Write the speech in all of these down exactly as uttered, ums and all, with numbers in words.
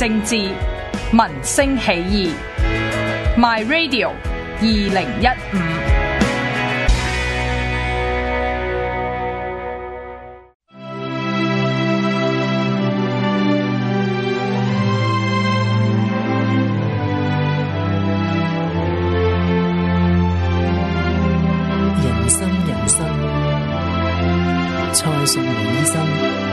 政治，民聲起義。My Radio 二零一五。 人生人生，蔡淑妍醫生。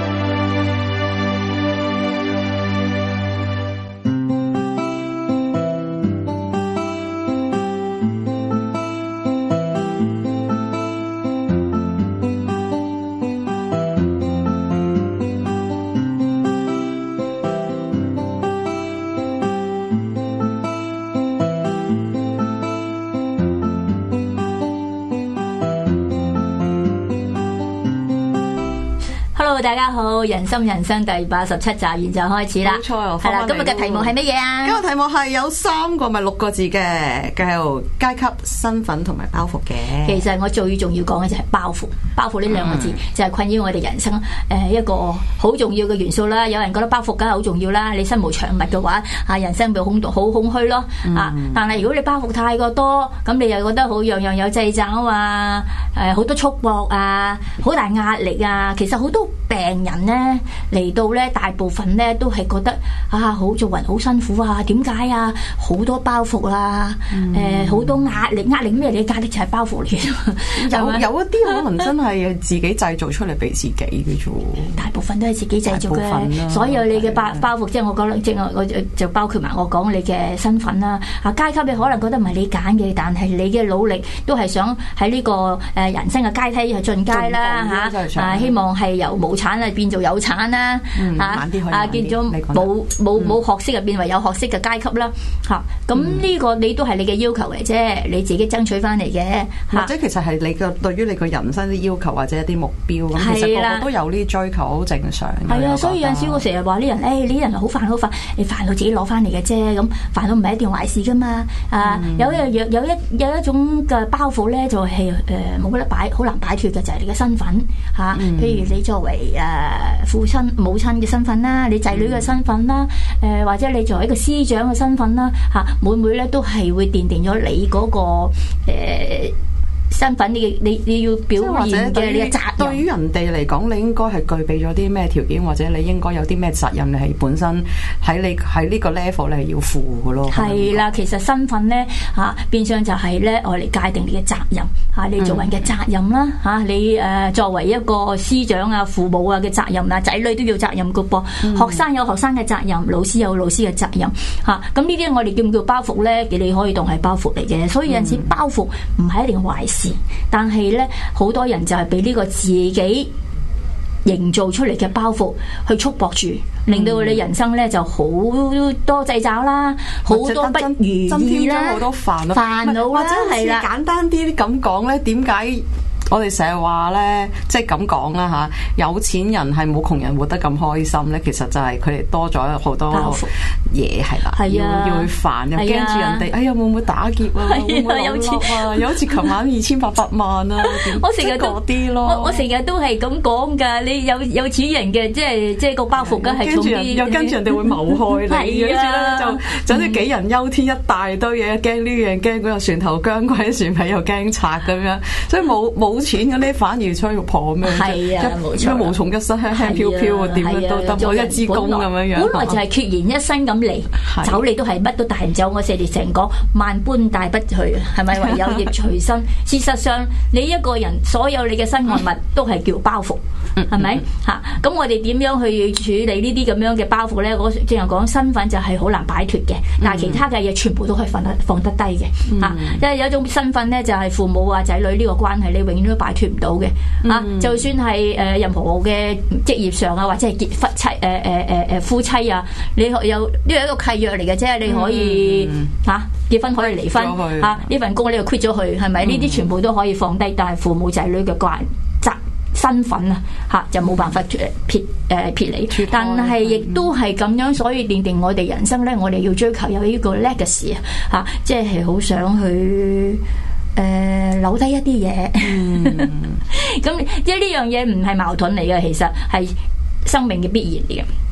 大家好，人心人生第八十七集現在開始啦。 冇錯， 係啦，今日嘅題目係乜嘢啊？ 今日題目係有三個咪六個字嘅，叫做階級、身份同埋包袱嘅。 其實我最重要講嘅就係包袱，包袱呢兩個字、嗯、就係困擾我哋人生誒、呃、一個好重要嘅元素啦。有人覺得包袱梗係好重要啦，你身無長物嘅話，啊人生咪空好空虛咯。啊，嗯、但係如果你包袱太過多，咁你又覺得好樣樣有掣肘啊，誒、呃、好多束縛啊，好大壓力啊。其實好多病人咧嚟到咧，大部分咧都係覺得啊，好做人好辛苦啊，點解啊？好多包袱啊，誒好、嗯呃、多壓力，壓力咩？你壓力就係包袱嚟嘅。 有有一啲可能真係自己製造出嚟俾自己嘅啫。 大部分都係自己製造嘅，所有你嘅包包袱，即係我講，即係我我就包括埋我講你嘅身份啦。啊階級你可能覺得唔係你揀嘅，但係你嘅努力都係想喺呢個誒人生嘅階梯去進階啦嚇。啊希望係由無產啊變做有產啦，嚇啊變咗冇冇冇學識啊變為有學識嘅階級啦嚇。咁呢個你都係你嘅要求嚟啫，你自己爭取翻嚟嘅。 或者其實係你嘅對於你個人生啲要求或者一啲目標咁，其實個個都有呢追求，好正常。 係啊，所以有陣時我成日話啲人，誒呢啲人好煩好煩，你煩惱自己攞翻嚟嘅啫，咁煩惱唔係一件壞事噶嘛。啊有一有有一有一種嘅包袱咧，就係誒冇得擺，好難擺脫嘅就係你嘅身份嚇。譬如你作為誒父親母親嘅身份啦，你仔女嘅身份啦，誒、呃、或者你作為一個師長嘅身份啦，嚇每每咧都係會奠定咗你嗰、那個誒、呃、身份，你你你要表現嘅你嘅責任。 對於人哋嚟講，你應該係具備咗啲咩條件，或者你應該有啲咩責任，你係本身喺你喺呢個 level 你係要負嘅咯。 係啦，其實身份咧嚇、啊、變相就係咧我嚟界定你嘅責任嚇、啊，你做人嘅責任啦嚇、啊，你誒、呃、作為一個師長啊、父母啊嘅責任啊，仔女都要責任嘅噃。嗯、學生有學生嘅責任，老師有老師嘅責任嚇。咁呢啲我哋叫唔叫包袱咧？你可以當係包袱嚟嘅。所以有陣時包袱唔係一定壞事，但係咧好多人就係俾呢個自己營造出嚟嘅包袱去束縛住，令到你人生咧就好多掣肘啦，好多不如意啦， 好多煩惱煩惱啦，係啦。 簡單啲咁講咧，點解我哋成日話咧，即係咁講啦嚇，有錢人係冇窮人活得咁開心咧？其實就係佢哋多咗好多嘢係啦，要要去煩，又驚住人哋，哎呀會唔會打劫啊？會唔會有錢啊？又好似琴晚二千八百萬啊！ 我成日嗰啲咯，我我成日都係咁講㗎。你有有錢人嘅，即係即係個包袱，梗係重啲。 又跟住人哋會謀害你，跟住咧就就好似杞人憂天，一大堆嘢，驚呢樣驚嗰樣，船頭姜鬼船尾又驚賊咁樣，所以冇冇錢嗰啲反而出去破咩？ 係啊，冇錯， 無從一身輕輕飄飄啊，點樣都得，我一支公咁樣樣。 本來就係孑然一身咁嚟，走你都係乜都帶唔走。我成日成講萬般帶不去，係咪唯有亦隨身？事實上，你一個人所有你嘅身外物都係叫包袱，係咪嚇？咁我哋點樣去處理呢啲咁樣嘅包袱咧？我正係講身份就係好難擺脫嘅，但係其他嘅嘢全部都可以放得放得低嘅嚇。因為有一種身份咧，就係父母啊仔女呢個關係，你永遠都擺脫唔到嘅嚇。就算係誒任何嘅職業上啊，或者係結婚妻誒誒誒誒夫妻啊，你有呢個一個契約嚟嘅啫，你可以嚇結婚可以離婚嚇，呢份工你就 quit 咗佢，係咪？呢啲全部都可以放低，但係父母仔女嘅關責身份啊嚇就冇辦法撇誒撇離，但係亦都係咁樣，所以奠定我哋人生咧，我哋要追求有呢個 legacy 啊嚇，即係好想去。誒、呃、留低一啲嘢，咁即係呢樣嘢唔係矛盾嚟嘅，其實係生命嘅必然嚟嘅。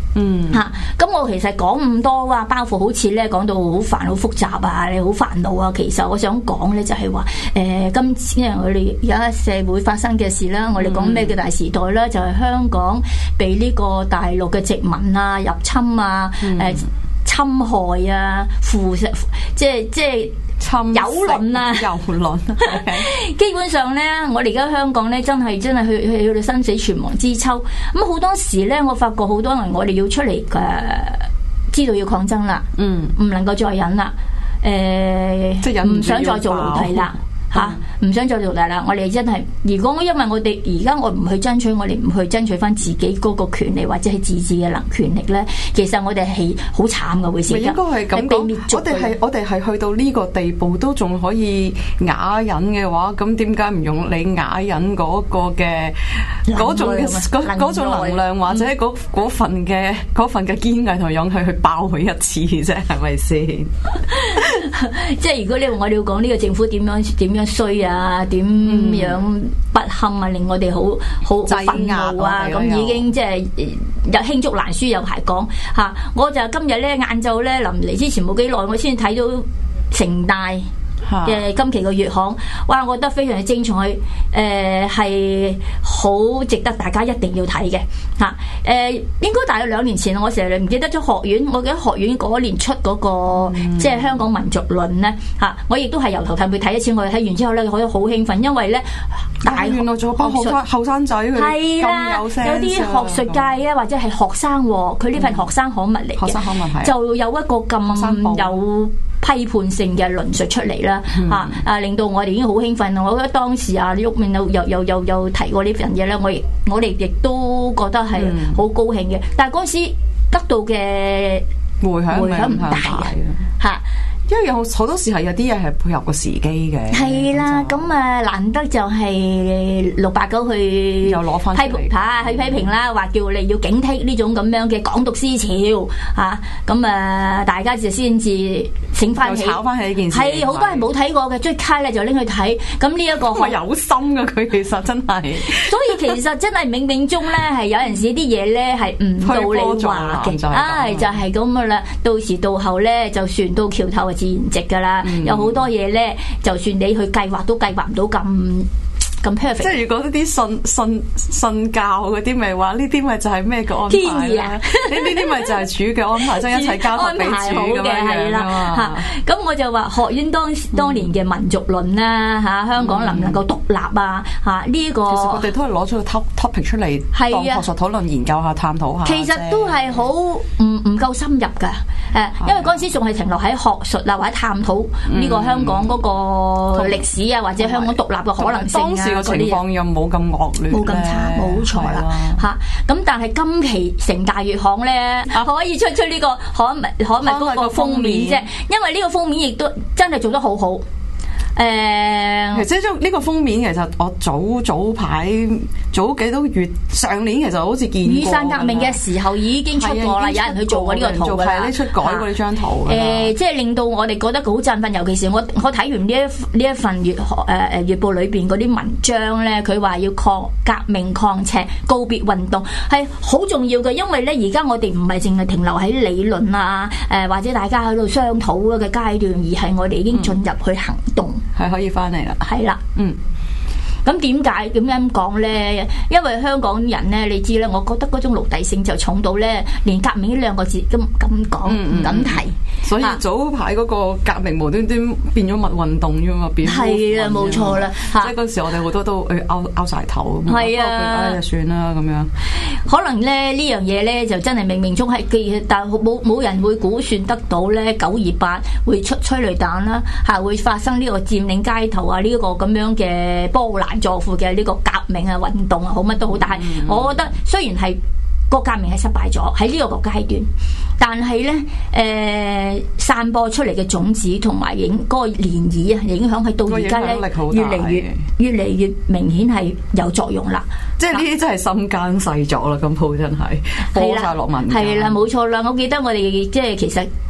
嗯嚇，咁、啊、我其實講咁多啊，包括好似咧講到好煩好複雜啊，你好煩惱啊。其實我想講咧就係話誒，今次因為我哋而家社會發生嘅事啦，我哋講咩叫大時代啦，就係、是、香港被呢個大陸嘅殖民啊、入侵啊、誒、嗯呃、侵害啊、腐蝕，即係即係。遊輪啊， 遊輪， 基本上咧，我哋而家香港咧，真係真係去去去到生死存亡之秋。咁好多時咧，我發覺好多人，我哋要出嚟嘅，知道要抗爭啦，嗯，唔能夠再忍啦，誒、呃，即係忍唔想再做奴隸啦。吓，唔、啊、想再做大啦！我哋真係，如果因為我哋而家我唔去爭取，我哋唔去爭取翻自己嗰個權利或者係自治嘅能權力咧，其實我哋係好慘嘅會死。 應該係咁講，我哋係我哋係去到呢個地步都仲可以啞忍嘅話，咁點解唔用你啞忍嗰個嘅嗰種嘅嗰種能量，或者嗰嗰份嘅嗰份嘅堅毅同勇氣去爆佢一次啫？係咪先？ 即係如果你我哋要講呢個政府點樣點樣衰啊，點樣不堪啊，令我哋好好憤怒啊，咁已經即係有罄竹難書有排講吓。我就今日咧晏晝咧臨嚟之前冇幾耐，我先睇到城大嘅今期嘅月刊，哇！我覺得非常之精彩，誒係好值得大家一定要睇嘅嚇。誒、呃、應該大約兩年前，我成日唔記得咗學院，我記得學院嗰年出嗰、那個、嗯、即係香港民族論咧嚇，我亦都係由頭睇去睇一次，我睇完之後咧，我都好興奮，因為咧大學原來仲有班後生後生仔佢係啦，有啲學術界啊，或者係學生喎，佢呢份學生刊物嚟嘅，學生刊物就有一個咁有批判性嘅論述出嚟啦，嚇、嗯、啊，令到我哋已經好興奮。我覺得當時啊，毓民又又又又又提過呢樣嘢咧，我亦我哋亦都覺得係好高興嘅。嗯、但係嗰時得到嘅迴響迴響唔大嚇。 因為有好多時係有啲嘢係配合個時機嘅， 係啦，咁啊難得就係六八九去又攞翻批評嚇，去批評啦，話叫你要警惕呢種咁樣嘅港獨思潮嚇，咁啊大家就先至醒翻起， 炒翻起呢件事， 係好多人冇睇過嘅，即刻咧就拎去睇，咁呢一個係有心噶，佢其實真係， 所以其實真係冥冥中咧係有陣時啲嘢咧係唔到你話嘅，唉就係咁噶啦，到時到後咧就船到橋頭自然直噶啦，嗯、有好多嘢咧，就算你去計劃都計劃唔到咁咁 perfect。即係如果呢啲信信信教嗰啲，咪話呢啲咪就係咩嘅安排啦？呢呢啲咪就係主嘅安排，即係一齊交託俾主咁樣係啦。 嚇，咁我就話學院當當年嘅民族論啦，嚇、嗯、香港能唔能夠獨立啊？嚇呢一個其實我哋都係攞咗個 topic 出嚟當學術討論、研究下、探討下。 其實都係好唔唔夠深入㗎。誒，因為嗰陣時仲係停留喺學術啊，或者探討呢個香港嗰個歷史啊，嗯、或者香港獨立嘅可能性啊， 當時嘅情況又冇咁惡劣， 冇咁差，冇錯啦嚇。咁但係今期城大月刊咧，可以出出呢個刊物刊物嗰個封面啫，因為呢個封面亦都真係做得好好。誒、呃， 即係呢個封面，其實我早早排早幾多月上年，其實好似見過。雨傘革命嘅時候已經出過啦，有人去做過呢個圖㗎啦。係呢出改過呢張圖。誒、呃，即係令到我哋覺得好振奮，尤其是我我睇完呢一呢一份月誒誒月報裏邊嗰啲文章咧，佢話要抗革命抗赤告別運動係好重要嘅，因為咧而家我哋唔係淨係停留喺理論啊，誒、呃、或者大家喺度商討嘅階段，而係我哋已經進入去行動。嗯係可以翻嚟啦， 係啦， 嗯， 咁點解點樣講咧？因為香港人咧，你知咧，我覺得嗰種奴隸性就重到咧，連革命呢兩個字都唔敢講，唔敢提。 所以早排嗰個革命無端端變咗物運動啫嘛，變係啦，冇錯啦。 即係嗰時我哋好多都誒拗拗曬頭， 係啊， 唉就算啦咁樣。 可能咧呢樣嘢咧就真係冥冥中係記，但冇冇人會估算得到咧九二八會出催淚彈啦，係會發生呢個佔領街頭啊，呢個咁樣嘅波瀾壯闊嘅呢個革命啊運動啊，好乜都好。但係我覺得雖然係個革命係失敗咗喺呢個個階段，但係咧誒散播出嚟嘅種子同埋影嗰個漣漪啊，影響係到而家咧越嚟越越嚟越明顯係有作用啦。 即係呢啲真係心耕細作啦，咁鋪真係播晒落文。 係啦，冇錯啦。我記得我哋即係其實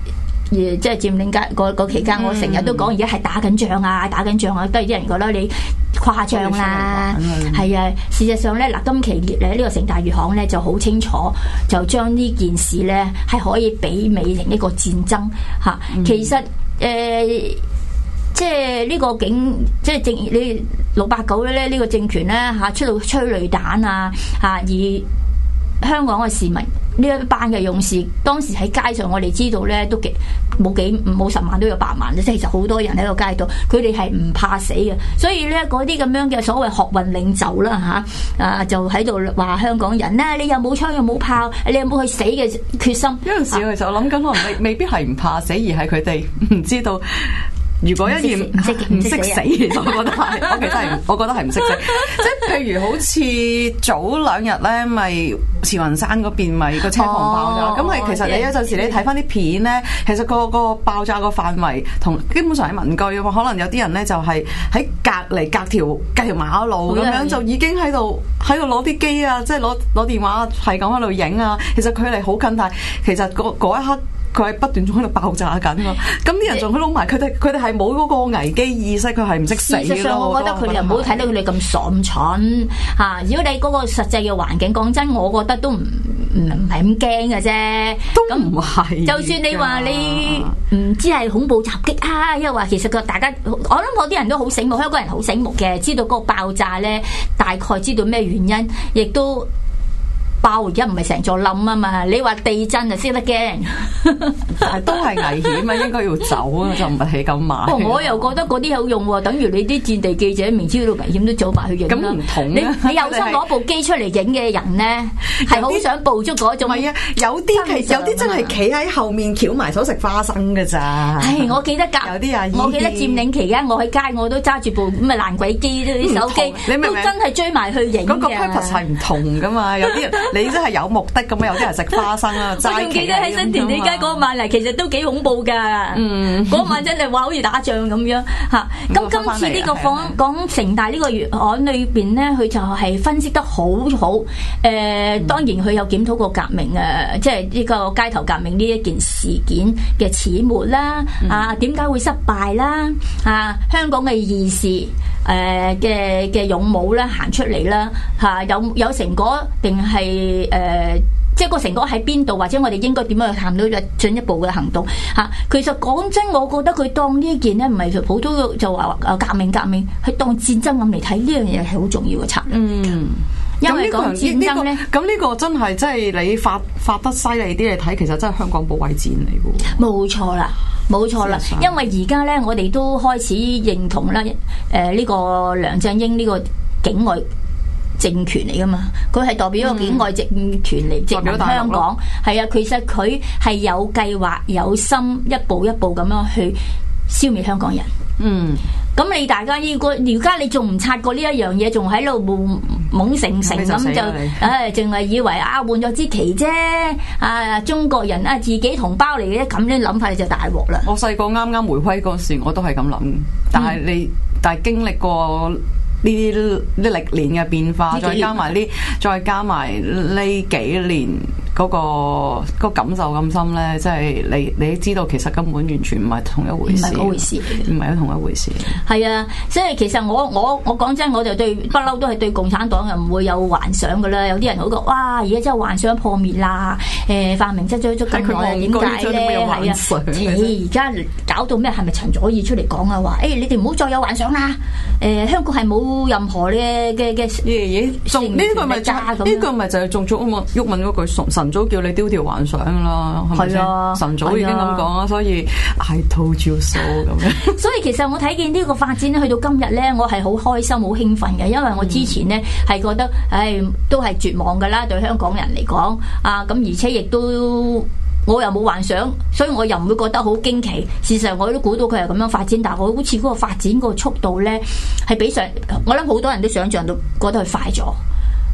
而即係佔領間嗰嗰期間，我成日都講而家係打緊仗啊，打緊仗啊，都係啲人覺得你誇張啦。係啊，事實上咧，嗱，今期咧呢個城大月刊咧就好清楚，就將呢件事咧係可以媲美成一個戰爭嚇。其實誒。呃即係呢個警，即係政你六八九咧，呢個政權咧嚇出到催淚彈啊嚇，而香港嘅市民呢一班嘅勇士，當時喺街上，我哋知道咧都幾冇幾冇十萬都有八萬，即係其實好多人喺個街度，佢哋係唔怕死嘅。所以咧嗰啲咁樣嘅所謂學運領袖啦嚇啊，就喺度話香港人咧，你又冇槍又冇炮，你有冇去死嘅決心？ 有陣時其實我諗緊，可能未未必係唔怕死，而係佢哋唔知道。如果一言唔識唔識死，其實我覺得係，我其實係，我覺得係唔識死。即係譬如好似早兩日咧，咪慈雲山嗰邊咪個車房爆炸，咁係、哦、其實你有陣時你睇翻啲片咧，其實個個爆炸個範圍同基本上係民居，可能有啲人咧就係喺隔離隔條隔條馬路咁樣，就已經喺度喺度攞啲機啊，即係攞攞電話係咁喺度影啊。其實距離好近，但係其實嗰一刻。佢係不斷仲喺度爆炸緊咯，咁啲人仲喺度撈埋，佢哋佢哋係冇嗰個危機意識，佢係唔識死咯。事實上，我覺得佢哋唔好睇到佢哋咁傻咁蠢嚇。如果你嗰個實際嘅環境，講真，我覺得都唔唔唔係咁驚嘅啫。都唔係。就算你話你唔知係恐怖襲擊啊，因為話其實個大家，我諗嗰啲人都好醒目，香港人好醒目嘅，知道嗰個爆炸咧，大概知道咩原因，亦都。爆而家唔係成座冧啊嘛，你話地震就識得驚，但係都係危險啊，應該要走啊，就唔係起咁慢。我又覺得嗰啲有用喎，等於你啲戰地記者明知道危險都走埋去影啦。咁唔同你你有心攞部機出嚟影嘅人咧，係好想捕捉嗰種。唔係啊，有啲係有啲真係企喺後面翹埋手食花生㗎咋。唉，我記得㗎，有啲啊，我記得佔領期間，我喺街我都揸住部咁嘅爛鬼機啲手機，都真係追埋去影嘅。嗰個 purpose 係唔同㗎嘛，有啲人。你真係有目的咁啊！有啲人食花生啊，齋。我仲記得喺新填地街嗰晚嚟，其實都幾恐怖㗎。嗯，嗰晚真係話好似打仗咁樣嚇。咁今次呢個講講城大呢個月刊裏邊咧，佢就係分析得好好。誒、呃，當然佢有檢討過革命誒，即係呢個街頭革命呢一件事件嘅始末啦。啊，點解會失敗啦？啊，香港嘅義士誒嘅嘅勇武咧行出嚟啦嚇，有有成果定係誒，即係個成果喺邊度，或者我哋應該點樣去探討進一步嘅行動嚇、啊？其實講真，我覺得佢當呢件咧唔係普通就話革命革命，係當戰爭咁嚟睇，呢樣嘢係好重要嘅策略。嗯，因為講戰爭咧，咁呢、這個、個真係即係你發發得犀利啲嚟睇，其實真係香港保衛戰嚟嘅。冇錯啦。冇錯啦，因為而家咧，我哋都開始認同啦，誒、呃、呢、這個梁振英呢個境外政權嚟噶嘛，佢係代表一個境外政權嚟殖民香港，係啊，其實佢係有計劃、有心，一步一步咁樣去消滅香港人。嗯，咁你大家呢個而家你仲唔察覺呢一樣嘢，仲喺度懵懵成成咁就，唉，淨係以為啊換咗支旗啫，啊中國人啊自己同胞嚟嘅，咁樣諗法你就大鑊啦。我細個啱啱回歸嗰時，我都係咁諗，但係你、嗯、但係經歷過呢啲呢歷年嘅變化，再加埋呢，再加埋呢幾年。嗰、那個那個感受咁深咧，即係你你知道其實根本完全唔係同一回事，唔係嗰回事，唔係同一回事。係啊，即係其實我我我講真，我就對不嬲都係對共產黨又唔會有幻想噶啦。有啲人好講哇，而家真係幻想破滅啦！誒、呃，泛民質追咗咁耐，點解咧？係啊，而家搞到咩？係咪陳佐洱出嚟講啊？話誒、欸，你哋唔好再有幻想啦！誒、呃，香港係冇任何嘅嘅嘅嘢，仲呢個咪就呢、是、個咪就係仲做鬱鬱文嗰句神。晨早叫你丟掉幻想啦，係咪先？晨早已經咁講啦，所以 I told you so 咁樣。所以其實我睇見呢個發展咧，去到今日咧，我係好開心、好興奮嘅，因為我之前咧係覺得，唉，都係絕望噶啦，對香港人嚟講啊，咁而且亦都我又冇幻想，所以我又唔會覺得好驚奇。事實上我都估到佢係咁樣發展，但係我好似嗰個發展個速度咧，係比上我諗好多人都想象到覺得佢快咗。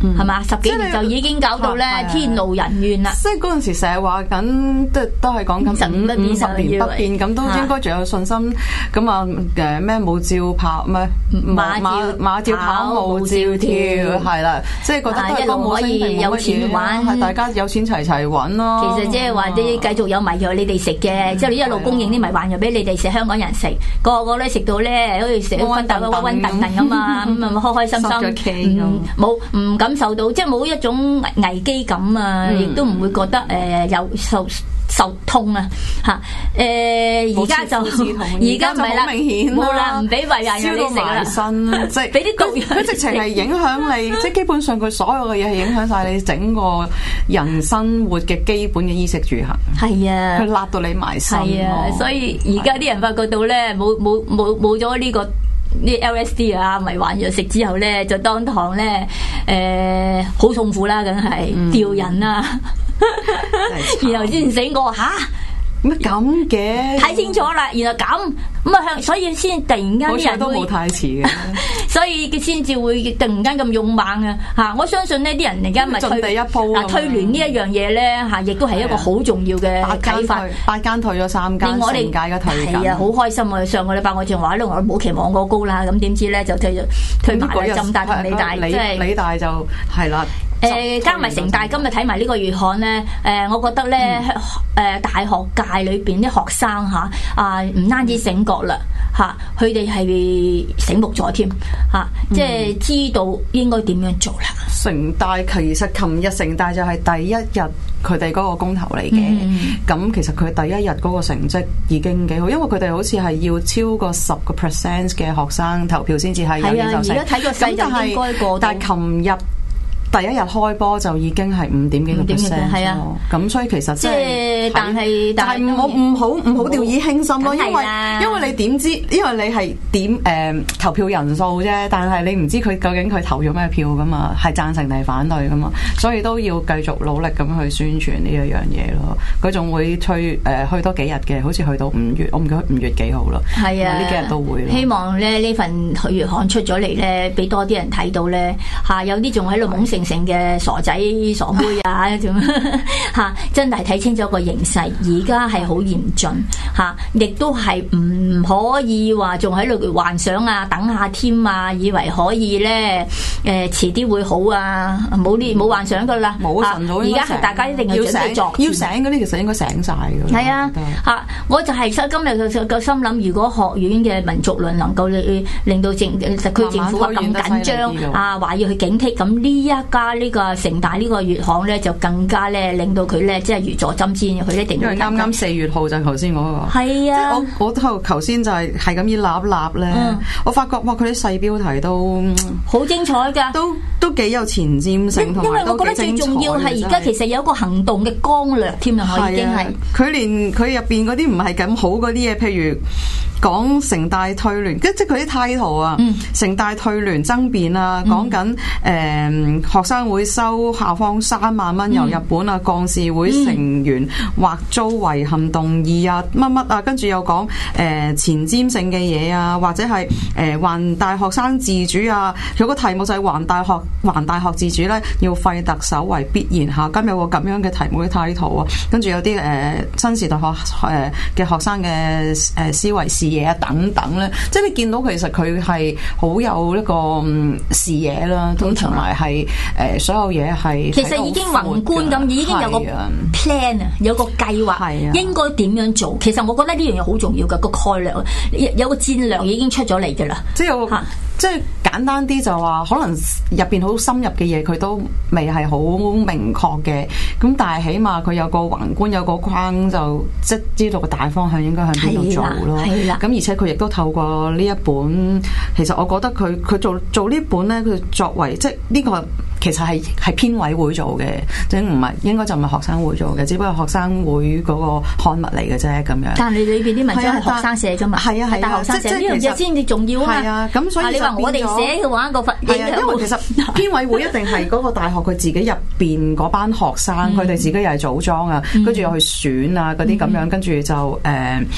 係嘛？十幾年就已經搞到咧天怒人怨啦。 即係嗰陣時成日話緊，都都係講緊五五十年不變，咁都應該仲有信心。咁啊誒咩舞照跑咩馬馬馬照跑舞照跳係啦，即係覺得都係歌舞升平冇乜嘢，係大家有錢齊齊揾咯。 其實即係話啲繼續有迷藥你哋食嘅，之後你一路供應啲迷幻藥俾你哋食，香港人食，個個咧食到咧好似食到溫溫溫燉燉咁啊，咁啊開開心心，冇唔感受到，即係冇一種危機感啊，亦都唔會覺得誒有受受痛啊嚇！誒而家就而家唔係啦，冇啦，唔俾迷幻藥你食啦， 即係俾啲毒藥， 佢直情係影響你，即係基本上佢所有嘅嘢係影響晒你整個人生活嘅基本嘅衣食住行。係啊，佢辣到你埋身。 係啊，所以而家啲人發覺到咧，冇冇冇冇咗呢個。啲 L S D 啊，迷幻藥食之後咧，就當堂咧，誒、呃，好痛苦啦，梗係吊人啦，然後先醒過吓。 乜咁嘅？ 睇清楚啦，然後咁咁啊向，所以先突然間啲人都冇太遲嘅， 所以佢先至會突然間咁勇猛啊！嚇，我相信呢啲人而家咪退第一鋪嗱退聯呢一樣嘢咧嚇，亦都係一個好重要嘅啟發。 八間退咗三間，我哋屆嘅退緊。 係啊，好開心啊！上個禮拜我仲話咧，我冇期望過高啦，咁點知咧就退咗退埋啦，浸大同理大，即係理大就係啦。 誒加埋城大今日睇埋呢個月刊咧，誒我覺得咧誒大學界裏邊啲學生嚇啊唔單止醒覺啦嚇，佢哋係醒目咗添嚇，即係知道應該點樣做啦。 城大其實琴日城大就係第一日佢哋嗰個公投嚟嘅，咁、嗯、其實佢第一日嗰個成績已經幾好，因為佢哋好似係要超過十個 percent 嘅學生投票先至係有嘢就成。 係啊，而家睇個勢就應該過。 但係琴日第一日開波就已經係五點幾個 percent 係啊，咁所以其實即係， 但係但係唔好唔好唔好掉以輕心咯，因為因為你點知？因為你係點誒投票人數啫，但係你唔知佢究竟佢投咗咩票噶嘛，係贊成定係反對噶嘛，所以都要繼續努力咁去宣傳呢一樣嘢咯。佢仲會去誒去多幾日嘅，好似去到五月，我唔記得五月幾號咯。係啊，呢幾日都會。希望咧呢份月刊出咗嚟咧，俾多啲人睇到咧嚇，有啲仲喺度懵成成嘅傻仔傻妹啊，咁嚇，真係睇清楚個形勢，而家係好嚴峻嚇，亦都係唔可以話仲喺度幻想啊，等下添啊，以為可以咧誒遲啲會好啊，冇呢冇幻想噶啦，冇晨早。而家係大家一定要準備作要醒嗰啲，其實應該醒晒㗎。係啊嚇，我就係今日個心諗，如果學院嘅民族論能夠令到政特區政府咁緊張啊，話要去警惕，咁呢一家呢個城大呢個月刊咧，就更加咧令到佢咧，即係如坐針氈，佢一定要。因為啱啱四月號就係頭先嗰個。係啊，即係我我頭頭先就係係咁依立立咧，嗯、我發覺哇，佢啲細標題都好精彩㗎，都都幾有前瞻性，同埋都幾精彩。因為我覺得最重要係而家其實有一個行動嘅綱略添啊，已經係。佢連佢入邊嗰啲唔係咁好嗰啲嘢，譬如講城大退聯，即係佢啲態度啊，嗯、城大退聯爭辯啊，講緊誒學生會收校方三萬蚊由日本啊，幹事會成員或遭遺憾動議啊，乜乜啊，跟住又講誒、呃、前瞻性嘅嘢啊，或者係誒環大學生自主啊，有個題目就係環大學環大學自主咧，要廢特首為必然嚇，今日有個咁樣嘅題目嘅態度啊，跟住有啲誒、呃、新時代學誒嘅、呃、學生嘅誒、呃、思維視野啊等等咧，即係你見到其實佢係好有一個、嗯、視野啦，同埋係誒所有嘢係其實已經宏觀咁，已經有個 plan 啊，有個計劃，應該點樣做？其實我覺得呢樣嘢好重要㗎，個概略有個戰略已經出咗嚟㗎啦，即係有即係簡單啲就話，可能入邊好深入嘅嘢佢都未係好明確嘅，咁但係起碼佢有個宏觀，有個框，就即係知道個大方向應該向邊度做咯。係啦，咁而且佢亦都透過呢一本，其實我覺得佢佢做做呢本咧，佢作為即係呢個其實係係編委會做嘅，即係唔係應該就唔係學生會做嘅，只不過學生會嗰個刊物嚟嘅啫咁樣。但係你裏邊啲文章係學生寫㗎嘛？係啊係大學生寫呢樣嘢先至重要啊嘛。係啊，咁所以你話我哋寫嘅話個分係啊，因為其實編委會一定係嗰個大學佢自己入邊嗰班學生，佢哋自己又係組裝啊，跟住又去選啊嗰啲咁樣，跟住就誒。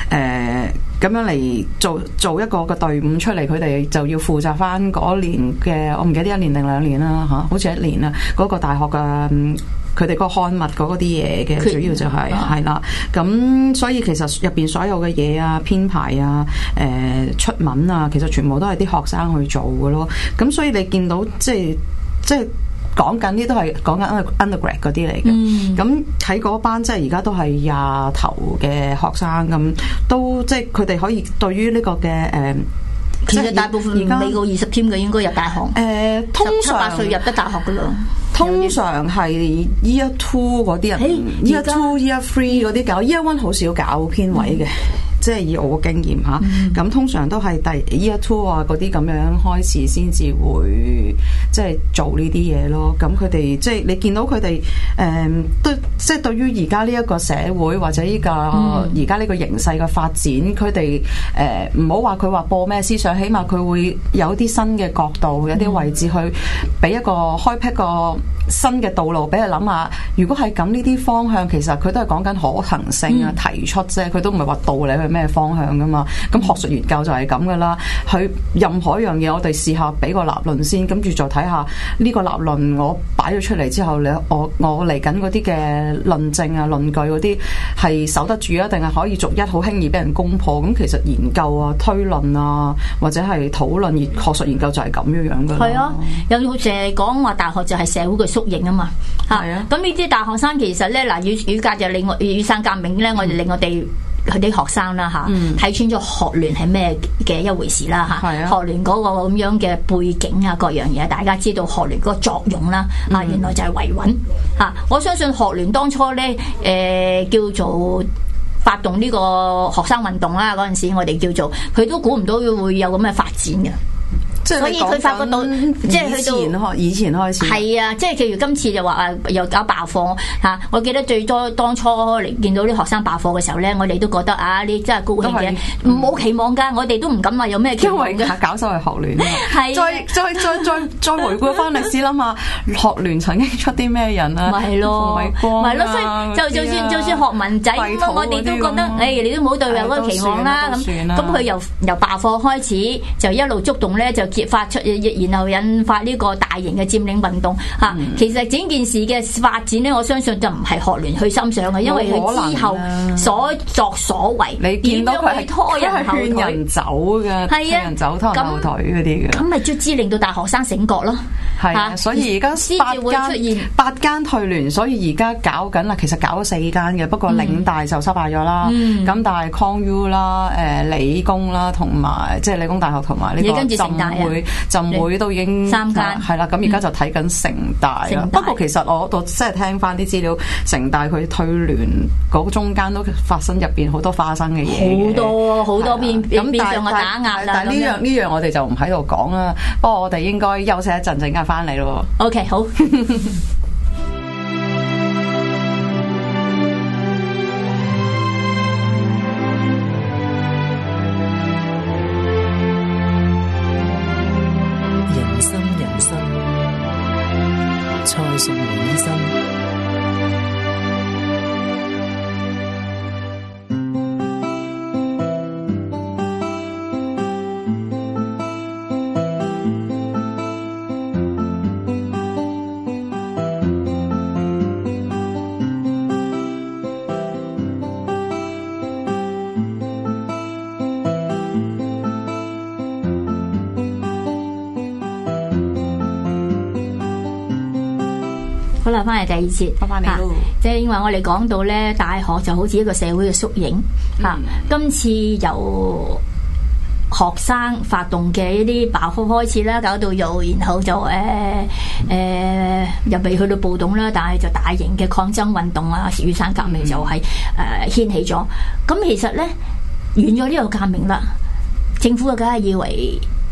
誒咁樣嚟做做一個嘅隊伍出嚟，佢哋就要負責翻嗰年嘅，我唔記得一年定兩年啦嚇，好似一年啦，嗰、嗰個大學嘅。嗯佢哋嗰個刊物嗰啲嘢嘅，主要就係係啦，咁所以其實入邊所有嘅嘢啊、編排啊、誒、呃、出文啊，其實全部都係啲學生去做嘅咯。咁所以你見到即係即係講緊啲都係講緊 undergrad 嗰啲嚟嘅。咁喺嗰班即係而家都係廿頭嘅學生，咁都即係佢哋可以對於呢個嘅誒。呃其實大部分未過二十添嘅應該入大學。誒、 呃，通常十七八歲入得大學噶啦。 通常係 year two 嗰啲人 ，year two、year three 嗰啲搞 year one 好少搞編位嘅。嗯，即係以我嘅經驗嚇，咁、嗯、通常都係第 year two 啊嗰啲咁樣開始先至會即係做呢啲嘢咯。咁佢哋即係你見到佢哋誒都即係對於而家呢一個社會或者呢個而家呢個形勢嘅發展，佢哋誒唔好話佢話播咩思想，起碼佢會有啲新嘅角度，有啲位置去俾一個開闢個新嘅道路俾佢諗下。如果係咁呢啲方向，其實佢都係講緊可行性啊，嗯、提出啫，佢都唔係話道理去咩方向噶嘛。咁學術研究就係咁噶啦，佢任何一樣嘢，我哋試下俾個立論先，跟住再睇下呢個立論我擺咗出嚟之後，你我我嚟緊嗰啲嘅論證啊、論據嗰啲係守得住啊，定係可以逐一好輕易俾人攻破？咁其實研究啊、推論啊，或者係討論學術研究就係咁樣樣噶啦。係啊， 有好似係講話大學就係社會嘅縮影啊嘛。係啊，咁呢啲大學生其實咧嗱，雨雨革就令我雨傘革命咧，我哋令我哋。佢啲學生啦嚇，睇穿咗學聯係咩嘅一回事啦嚇，嗯、學聯嗰個咁樣嘅背景啊，各樣嘢，大家知道學聯嗰個作用啦，啊、嗯、原來就係維穩嚇。我相信學聯當初咧，誒、呃、叫做發動呢個學生運動啦，嗰陣時我哋叫做，佢都估唔到會有咁嘅發展嘅。所以佢發覺到，即係去到以前開始係啊，即係譬如今次就話啊，又搞罷課嚇。我記得最多當初嚟見到啲學生罷課嘅時候咧，我哋都覺得啊，你真係高興嘅，唔好期望㗎。我哋都唔敢話有咩期望嘅。 因為搞手係學聯，係再再再再再回顧翻歷史諗下，學聯曾經出啲咩人啊？ 咪係咯，咪咯，所以就就算就算學文仔咁，我哋都覺得誒，你都冇對有嗰個期望啦。咁咁佢由由罷課開始，就一路觸動咧，就揭發出，然後引發呢個大型嘅佔領運動嚇。嗯、其實整件事嘅發展咧，我相信就唔係學聯去心想嘅，因為佢之後所作所為， 你見到佢係拖人後腿、勸人走嘅，係啊，人走拖人後腿嗰啲嘅。咁咪卒之令到大學生醒覺咯。係啊，所以而家八間八間退聯，所以而家搞緊啦。其實搞咗四間嘅，不過嶺大就失敗咗啦。咁、嗯、但係 ConU 啦、誒理工啦，同埋即係理工大學同埋呢個浸會。浸會都已經三間係啦，咁而家就睇緊城大啦。不過其實我我即係聽翻啲資料，城大佢退聯嗰中間都發生入邊好多花生嘅嘢， 好多好多變變相嘅打壓啦。 但係呢樣呢樣我哋就唔喺度講啦。不過我哋應該休息一陣，陣間翻嚟咯。 OK， 好。 蔡淑梅醫生， 好啦，翻嚟第二節，翻嚟咯。即係因為我哋講到咧，大學就好似一個社會嘅縮影嚇。嗯、今次由學生發動嘅一啲罷課開始啦，搞到又然後就誒誒、呃呃、又未去到暴動啦，但係就大型嘅抗爭運動啊，雨傘革命就係、是、誒、呃、掀起咗。咁其實咧，完咗呢個革命啦，政府啊梗係以為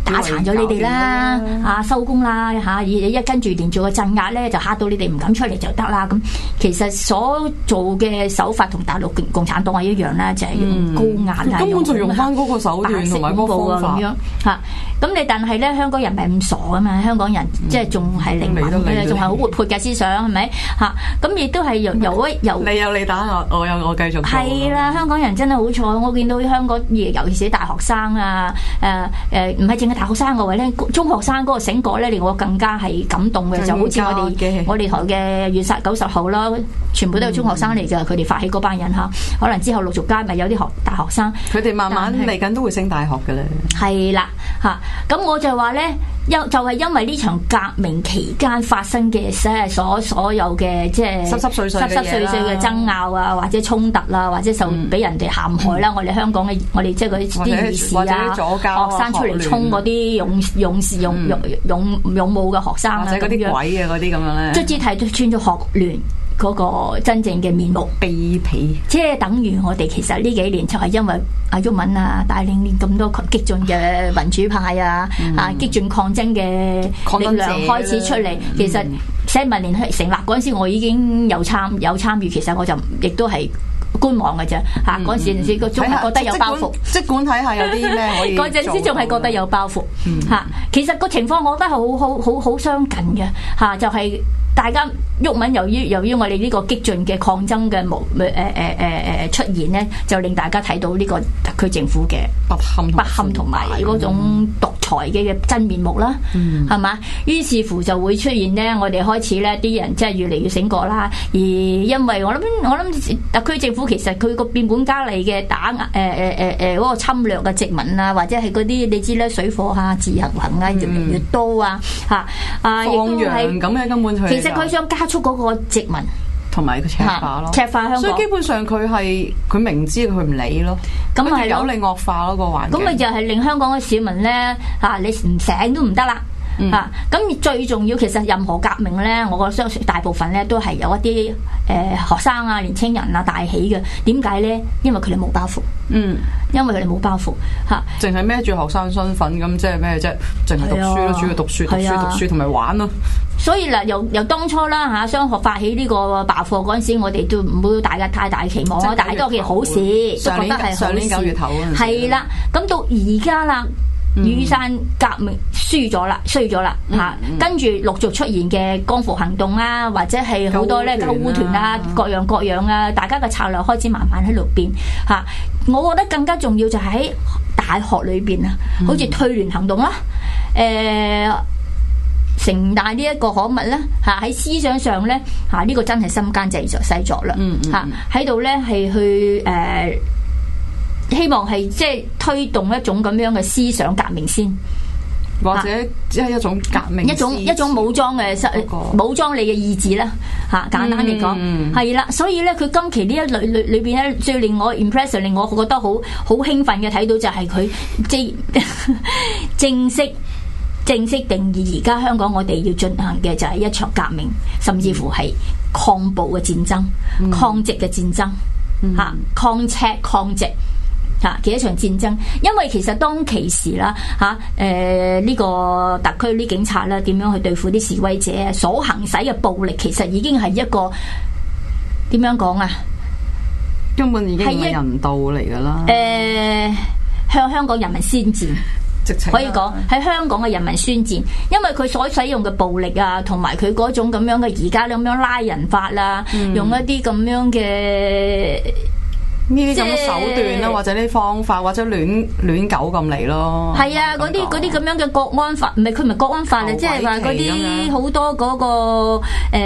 打殘咗你哋啦，啊收工啦嚇，一跟住連做個鎮壓咧，就嚇到你哋唔敢出嚟就得啦。咁其實所做嘅手法同大陸共產黨係一樣啦，就係、是、用高壓啊， 嗯、根本就用翻嗰個手段同埋嗰個方法咁樣嚇。咁你但係咧，香港人唔係咁傻啊嘛，香港人即係仲係靈敏嘅，仲係好活潑嘅思想係咪嚇？咁亦都係由由一由你有你打我，我有我繼續做。 係啦，香港人真係好彩，我見到香港尤其是大學生啊，誒誒唔係淨係大學生嘅話咧，中學生嗰個醒覺咧，令我更加係感動嘅，就好似我哋我哋台嘅月殺九十號啦，全部都係中學生嚟㗎，佢哋、嗯、發起嗰班人嚇，可能之後陸續加咪有啲學大學生， 佢哋慢慢嚟緊都會升大學嘅咧。係啦嚇，咁我就話咧，因就係、是、因為呢場革命期間發生嘅所所有嘅即係濕濕碎碎、濕濕碎碎嘅爭拗啊，或者衝突啦，或者受俾人哋陷害啦，嗯、我哋香港嘅我哋即係嗰啲義士啊，學生出嚟衝嗰啲勇勇士勇勇勇勇武嘅學生啊， 或者嗰啲鬼啊嗰啲咁樣咧， 卒之睇到穿咗學聯嗰個真正嘅面目， 卑鄙， 即係等於我哋其實呢幾年就係因為阿毓民啊帶領咁多激進嘅民主派啊，嗯、啊激進抗爭嘅力量開始出嚟。其實社民連成立嗰陣時，我已經有參有參與，其實我就亦都係觀望嘅啫。嚇嗰陣時個仲係覺得有包袱， 即管睇下有啲咩可以。 嗰陣時仲係覺得有包袱嚇、嗯啊。其實個情況我覺得係好好好好相近嘅嚇、啊，就係、是。大家毓民由於由於我哋呢個激進嘅抗爭嘅無誒誒誒誒誒出現咧，就令大家睇到呢個特區政府嘅不堪不堪同埋嗰種獨裁嘅真面目啦，係嘛、嗯？於是乎就會出現咧，我哋開始咧啲人真係越嚟越醒覺啦。而因為我諗我諗特區政府其實佢個變本加厲嘅打壓誒誒誒誒嗰個侵略嘅殖民啊，或者係嗰啲你知咧水貨啊、自行行啊越嚟越多啊嚇啊，亦都係咁嘅根本佢。 其實佢想加速嗰個殖民同埋個赤化咯， 赤化香港， 所以基本上佢係佢明知佢唔理咯，咁咪有利惡化咯個環境。 咁咪就係令香港嘅市民咧嚇，你唔醒都唔得啦嚇。咁、嗯、最重要其實任何革命咧，我相信大部分咧都係有一啲誒、呃、學生啊、年青人啊帶起嘅。點解咧？因為佢哋冇包袱。嗯，因為佢哋冇包袱嚇， 淨係孭住學生身份咁，即係咩啫？淨係讀書咯，主要讀書、讀書、讀書同埋玩咯。 所以嗱，由由當初啦嚇，雙學發起呢個罷課嗰陣時，我哋都唔會大家太大期望咯，但係都係件好事，都覺得係好事。 上年九月頭嗰陣時， 係啦，咁到而家啦。雨傘革命輸咗啦，衰咗啦嚇，跟住陸續出現嘅光復行動啊，或者係好多咧救護團啊，各樣各樣啊，大家嘅策略開始慢慢喺度變嚇。我覺得更加重要就係喺大學裏邊啊，好似退聯行動啦，誒、呃、城大呢一個可物咧嚇，喺思想上咧嚇，呢、這個真係心奸製作細作啦嚇，喺度咧係去誒。呃希望係即係推動一種咁樣嘅思想革命先， 或者即係一種革命， 一種一種武裝嘅、那個、武裝你嘅意志啦嚇。簡單嚟講係啦，所以咧佢今期呢一類裏裏邊咧最令我 impress， 令我覺得好好興奮嘅睇到就係佢即正式正式定義而家香港我哋要進行嘅就係一場革命，甚至乎係抗暴嘅戰爭、嗯、抗殖嘅戰爭嚇、嗯，抗赤抗殖。嚇嘅一場戰爭，因為其實當其時啦嚇，誒呢個特區啲警察啦點樣去對付啲示威者啊，所行使嘅暴力其實已經係一個點樣講啊？ 根本已經係人道嚟㗎啦。誒、 呃，向香港人民宣戰，可以講喺香港嘅人民宣戰，因為佢所使用嘅暴力啊，同埋佢嗰種咁樣嘅而家咁樣拉人法啦，嗯、用一啲咁樣嘅。 呢啲咁嘅手段啦，或者啲方法，或者亂亂狗咁嚟咯。 係啊，嗰啲嗰啲咁樣嘅國安法，唔係佢唔係國安法啊，即係話嗰啲好多嗰、嗰個誒，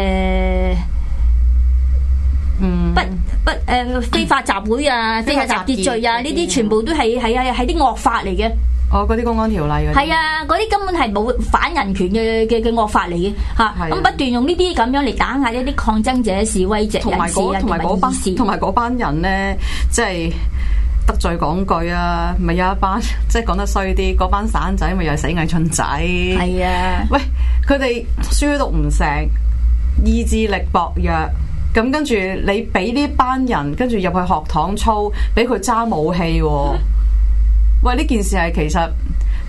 嗯，不不誒、呃、非法集會啊，非法集秩序啊，呢啲全部都係係啊係啲惡法嚟嘅。 哦，嗰啲公安條例嗰啲係啊，嗰啲根本係冇反人權嘅嘅嘅惡法嚟嘅嚇，咁、啊、不斷用呢啲咁樣嚟打壓一啲抗爭者、示威者人士啊，同埋嗰班同埋嗰班人咧，即係得罪講句啊，咪有一班即係講得衰啲，嗰班散仔咪又係死偽春仔。係啊，喂，佢哋書讀唔成，意志力薄弱，咁跟住你俾呢班人跟住入去學堂操，俾佢揸武器喎。喂，呢件事係其實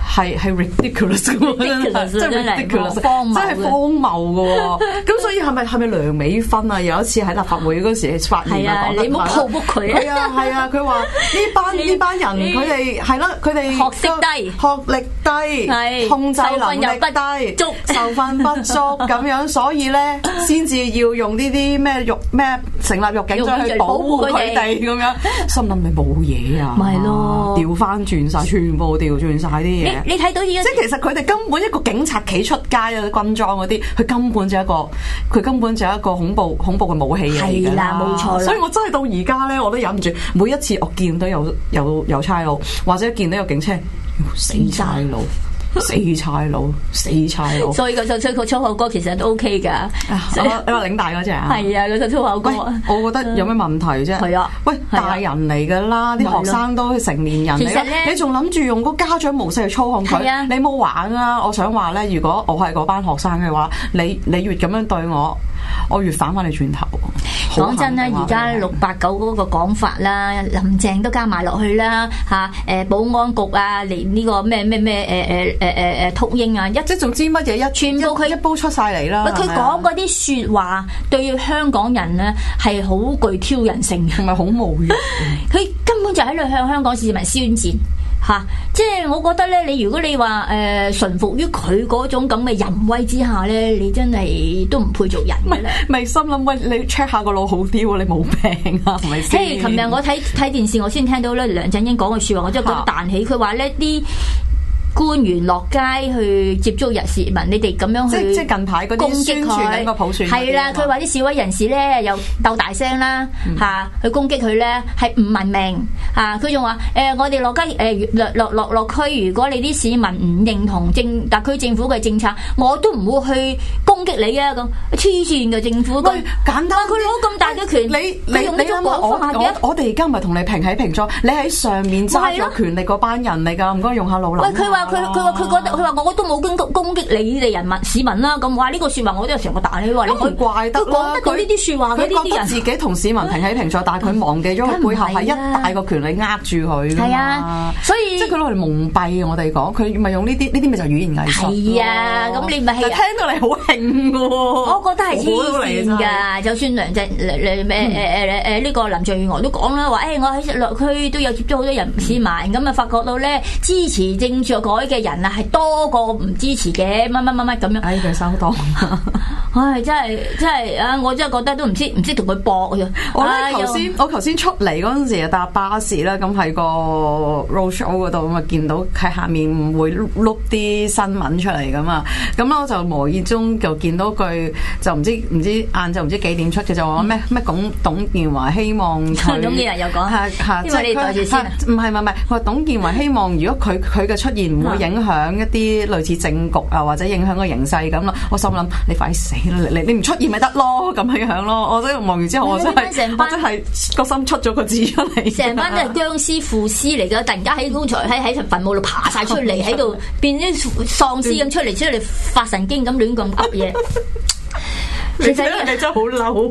係係 ridiculous 嘅喎，真係真係 ridiculous，真係荒謬嘅喎。咁所以係咪係咪梁美芬啊？有一次喺立法會嗰時發言啊，講得你唔好抱卜佢啊！ 係啊係啊，佢話呢班呢班人佢哋係啦，佢哋學識低、 學歷低、控制能力低、受訓不足咁樣，所以咧先至要用呢啲咩獄咩成立獄警隊去保護佢哋咁樣。心諗你冇嘢啊， 咪咯， 調翻轉晒，全部調轉晒啲嘢。 你睇到依家， 即係其實佢哋根本一個警察企出街啊，軍裝嗰啲，佢根本就係一個，佢根本就係一個恐怖恐怖嘅武器嚟㗎。 係啦，冇錯啦。 所以我真係到而家咧，我都忍唔住，每一次我見到有有有差佬，或者見到有警車，死差佬。死差佬，死差佬。所以嗰首粗粗口歌其實都 OK 噶。你話嶺大嗰隻啊？係啊，嗰首粗口歌。我覺得有咩問題啫？係啊。喂，大人嚟噶啦，啲學生都成年人嚟。其實咧，你仲諗住用個家長模式去操控佢？係啊。你冇玩啊！我想話咧，如果我係嗰班學生嘅話，你你越咁樣對我，我越反翻你轉頭。 講真啦，而家六八九嗰個講法啦，林鄭都加埋落去啦，嚇誒保安局啊，連呢個咩咩咩誒誒誒誒誒禿鷹啊，一即係總之乜嘢一全部佢一煲出晒嚟啦。佢講嗰啲説話對香港人咧係好具挑釁性，同埋好侮辱。佢根本就喺度向香港市民宣戰。嚇、啊！即係我覺得咧，你如果你話誒順服於佢嗰種咁嘅淫威之下咧，你真係都唔配做人嘅啦。咪心諗喂，你 check 下個腦好啲喎，你冇病啊，係咪先？即係琴日我睇睇電視，我先聽到咧梁振英講嘅説話，我真係覺得彈起。佢話呢啲官員落街去接觸日市民，你哋咁樣去即係近排嗰啲宣傳緊個普選，係啦。佢話啲示威人士咧又鬥大聲啦嚇，去攻擊佢咧係唔文明嚇。佢仲話誒，我哋落街誒落落落落區，如果你啲市民唔認同政特區政府嘅政策，我都唔會去攻擊你啊！咁黐線嘅政府，佢簡單，佢攞咁大嘅權，你你用呢種講法嘅。我哋而家唔係同你平起平坐，你喺上面揸咗權力嗰班人嚟㗎，唔該用下腦諗。喂，佢話。佢佢話佢覺得佢話我都冇攻攻擊你哋人民市民啦，咁話呢個説話我都有成個彈起話你唔怪得啦，佢講得到呢啲説話，佢覺得自己同市民平起平坐，但係佢忘記咗佢背後係一大個權力呃住佢㗎嘛。係啊，所以即係佢攞嚟蒙蔽我哋講，佢咪用呢啲呢啲咪就語言藝術。係啊，咁你咪係聽到你好興喎。我覺得係黐線㗎，就算梁振誒誒誒誒誒呢個林鄭月娥都講啦，話誒我喺落區都有接觸好多人市民，咁啊發覺到咧支持政治改嘅人啊，係多過唔支持嘅，乜乜乜乜咁樣。哎，佢收檔。唉，真係真係啊！我真係覺得都唔知唔知同佢搏嘅。我咧頭先，我頭先出嚟嗰陣時啊，搭巴士啦，咁喺個 roadshow 嗰度咁啊，見到喺下面會碌啲新聞出嚟噶嘛。咁咧我就無意中就見到句就唔知唔知晏晝唔知幾點出嘅，就話咩咩董董建華希望佢董建華又講嚇嚇，因為你袋住先。唔係唔係唔係，佢話董建華希望如果佢佢嘅出現唔會影響一啲類似政局啊，或者影響個形勢咁咯。我心諗你快死啦！你你唔出現咪得咯，咁樣樣咯。我真係望完之後，我真係我真係個心出咗個字出嚟。成班都係僵屍附屍嚟㗎，突然間喺棺材喺喺墳墓度爬晒出嚟，喺度變啲喪屍咁出嚟，出嚟發神經咁亂咁噏嘢。其實你真係好嬲。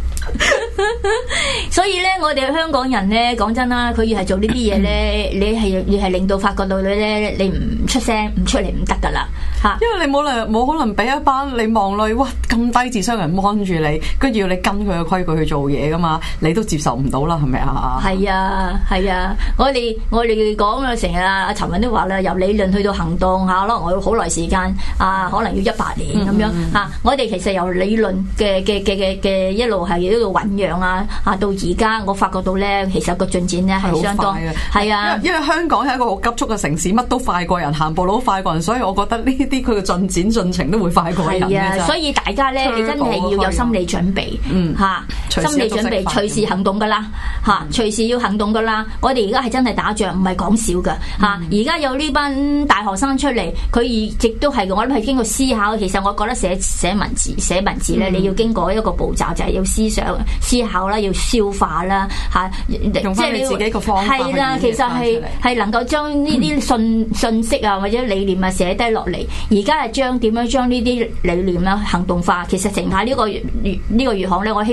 所以咧，我哋香港人咧，講真啦，佢要係做呢啲嘢咧，你係你係令到發覺到你咧，你唔出聲唔出嚟唔得噶啦吓。因為你冇能冇可能俾一班你望落去哇咁低智商人望住你，跟住要你跟佢嘅規矩去做嘢噶嘛，你都接受唔到啦，係咪啊？係啊係啊，我哋我哋講啊，成日阿陳雲都話啦，由理論去到行動吓，可能我要好耐時間啊，可能要一百年咁樣吓。我哋其實由理論嘅嘅嘅嘅嘅一路係一路醞釀啊，啊到而家我發覺到咧，其實個進展咧係相當係啊，因為香港係一個好急速嘅城市，乜都快過人，行步都快過人，所以我覺得呢啲佢嘅進展進程都會快過人嘅。係啊，所以大家咧，你真係要有心理準備，嗯嚇，心理準備隨時行動噶啦嚇，隨時要行動噶啦。我哋而家係真係打仗，唔係講笑噶嚇。而家有呢班大學生出嚟，佢亦都係我諗係經過思考。其實我覺得寫寫文字寫文字咧，你要經過一個步驟，就係要思想思考啦，要消化啦嚇，用翻你自己個方法係啦。其實係係能夠將呢啲信信息啊或者理念啊寫低落嚟。而家係將點樣將呢啲理念啦行動化。其實剩下呢個月呢個月刊咧，我希望大家真係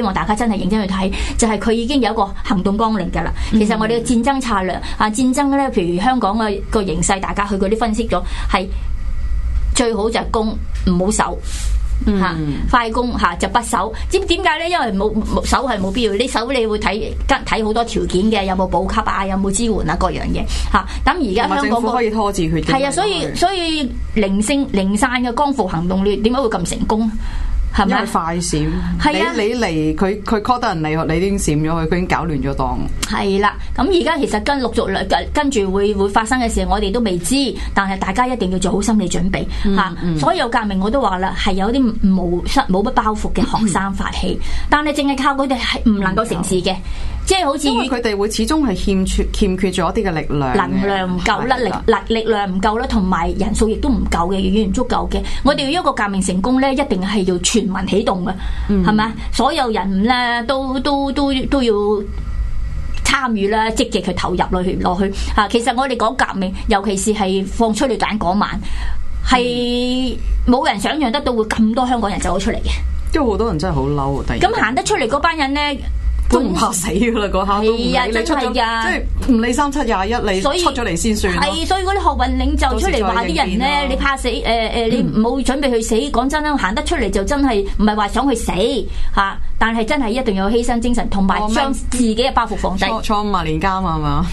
係認真去睇，就係、是、佢已經有一個行動綱領㗎啦。其實我哋嘅戰爭策略啊，戰爭咧，譬如香港嘅個形勢，大家去嗰啲分析咗，係最好就係攻，唔好守。吓、嗯、快攻吓就不守，知唔點解咧？因為冇冇守係冇必要，你守你會睇睇好多條件嘅，有冇補給啊，有冇支援啊，各樣嘢吓。咁而家香港政府可以拖字訣， 係啊，所以所以零星零散嘅光復行動，你點解會咁成功？係咪？ 因為快閃，係啊，你你嚟佢佢 call 得人嚟，你已經閃咗佢，佢已經搞亂咗檔。係啦，咁而家其實跟陸續跟跟住會會發生嘅事，我哋都未知，但係大家一定要做好心理準備嚇。嗯嗯、所有革命我都話啦，係有啲冇失冇乜包袱嘅學生發起，嗯、但係淨係靠佢哋係唔能夠成事嘅。即係好似，因為佢哋會始終係欠缺欠缺咗一啲嘅力量， 能量唔夠啦，力力力量唔夠啦，同埋人數亦都唔夠嘅，遠遠唔足夠嘅。我哋要一個革命成功咧，一定係要全民起動嘅，係咪、嗯？所有人咧都都都都要參與啦，積極去投入落去落去嚇。其實我哋講革命，尤其是係放催淚彈嗰晚，係冇人想象得到會咁多香港人走咗出嚟嘅。 因為好多人真係好嬲，突然咁行得出嚟嗰班人咧。 都唔怕死噶啦，嗰下都唔理啊， 你出咗，即係唔理三七廿一，你出咗嚟先算。 係，所以嗰啲學運領袖出嚟話啲人咧，你怕死，誒、呃、誒，你唔好準備去死。講、嗯、真啦，行得出嚟就真係唔係話想去死嚇，但係真係一定要有犧牲精神，同埋將自己嘅包袱放低。 坐坐五十年監啊嘛！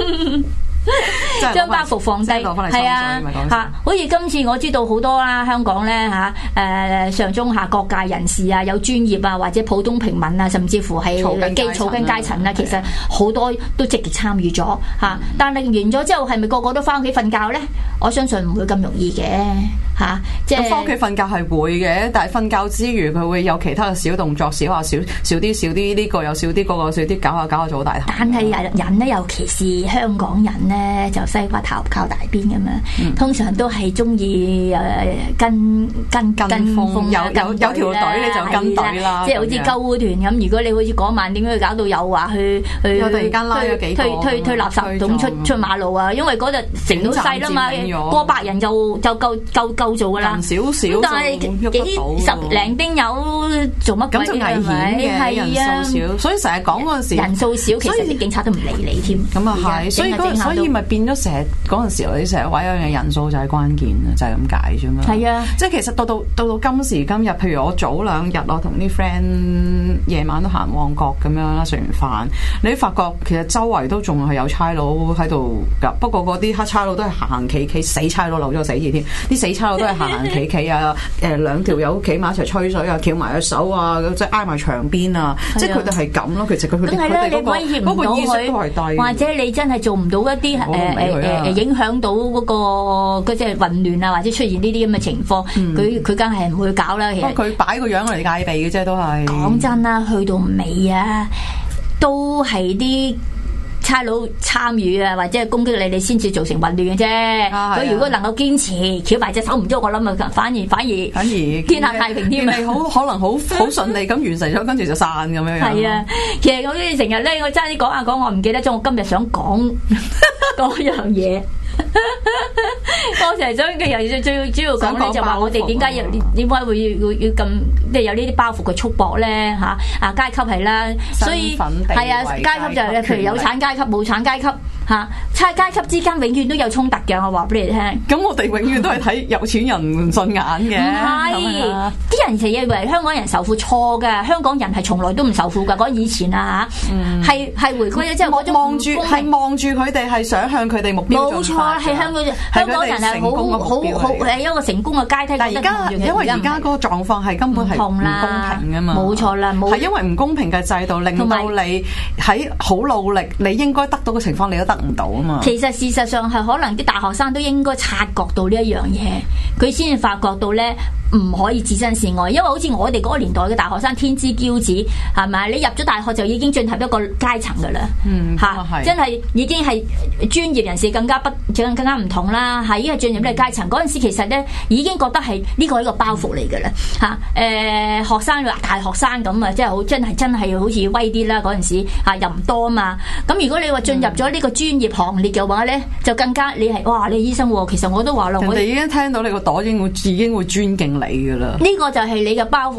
將包袱放低，係啊嚇！好似今次我知道好多啦，香港咧嚇誒上中下各界人士啊，有專業啊，或者普通平民啊，甚至乎係基草根階層啊，其實好多都積極參與咗嚇。但係完咗之後，係咪個個都翻屋企瞓覺咧？我相信唔會咁容易嘅嚇。即係翻屋企瞓覺係會嘅，但係瞓覺之餘佢會有其他嘅小動作，少下少少啲少啲，呢個又少啲，嗰個少啲，搞下搞下做好大頭。但係人人咧，尤其是香港人咧，就西瓜頭靠大邊咁樣，嗯、通常都係中意誒跟跟跟風，有有有條隊你就跟隊啦。即係好似救護團咁，如果你好似嗰晚點解搞到有話去去突然間拉咗幾個推推推垃圾桶出出馬路啊？因為嗰日城都細啦嘛，過百人就就夠夠夠做噶啦。 少少， 但係幾十零丁友做乜鬼？咁就危險嘅，人數少，所以成日講嗰陣時人數少，其實啲警察都唔理你添。咁啊係，所以所以咪變咗成日嗰陣時，你成日話有樣人數就係關鍵啊，就係咁解啫嘛。係啊，即係其實到到到到今時今日，譬如我早兩日我同啲 friend 夜晚都行旺角咁樣啦，食完飯，你發覺其實周圍都仲係有差佬喺度㗎。不過嗰啲黑差佬都係行行企企，死差佬留咗個死字添。啲死差佬都係行行企企啊，誒兩條友企埋一齊吹水啊，翹埋隻手啊，即係挨埋牆邊啊，即係佢哋係咁咯。其實佢佢哋佢哋嗰個嗰個意識都係低，或者你真係做唔到一啲誒誒誒影響到嗰個嗰隻混亂啊，或者出現呢啲咁嘅情況，佢佢梗係唔會搞啦。其實佢擺個樣嚟戒備嘅啫，都係講真啦，去到尾啊，都係啲差佬參與啊，或者係攻擊你，你先至造成混亂嘅啫。佢、啊、如果能夠堅持翹埋隻手唔喐，我諗啊，反而反而反而天下太平添啊！好可能好好順利咁完成咗，跟住就散咁樣樣。係啊，其實我哋成日咧，我爭啲講下講，我唔記得咗，我今日想講嗰樣嘢。我成日想嘅人最主要講咧，就話我哋點解要點解會要要咁即係有呢啲包袱嘅束縛咧嚇啊階級係啦，所以係啊階級就係譬如有產階級、無產階級嚇，差階級之間永遠都有衝突嘅。我話俾你聽，咁我哋永遠都係睇有錢人唔順眼嘅。唔係啲人成日以為香港人受苦，錯㗎，香港人係從來都唔受苦㗎。講以前啊嚇，係係回歸咗之後，我望住係望住佢哋係想向佢哋目標進發。係香港，香港人係好好好係一個成功嘅階梯。但係而家因為而家嗰個狀況係根本係唔公平㗎嘛，冇錯啦，係因為唔公平嘅制度令到你喺好努力，你應該得到嘅情況你都得唔到啊嘛。其實事實上係可能啲大學生都應該察覺到呢一樣嘢，佢先至發覺到咧。唔可以置身事外，因為好似我哋嗰個年代嘅大學生天之驕子，係咪？你入咗大學就已經進入一個階層㗎啦，嗯，嚇，真係已經係專業人士更加不更更加唔同啦，係已經係進入呢個階層。嗰陣時其實咧已經覺得係呢個係一個包袱嚟㗎啦，嚇，誒、呃、學生話大學生咁啊，即係好真係真係好似威啲啦嗰陣時嚇，又唔多啊嘛。咁如果你話進入咗呢個專業行列嘅話咧，就更加你係哇，你醫生喎，其實我都話咯，人哋已經聽到你個朵已經會已經會尊敬。嚟噶啦，呢個就係你嘅包袱啦。